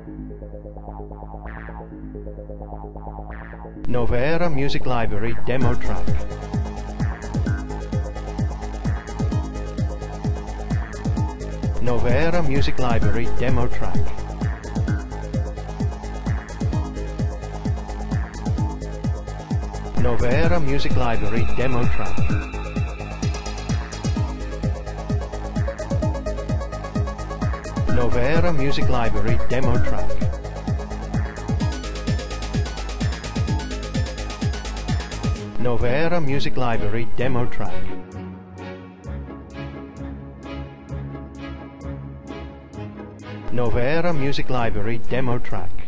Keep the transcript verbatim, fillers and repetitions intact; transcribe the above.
Novera Music Library demo track. Novera Music Library demo track. Novera Music Library demo track. Novera Music Library demo track. Novera Music Library demo track. Novera Music Library demo track.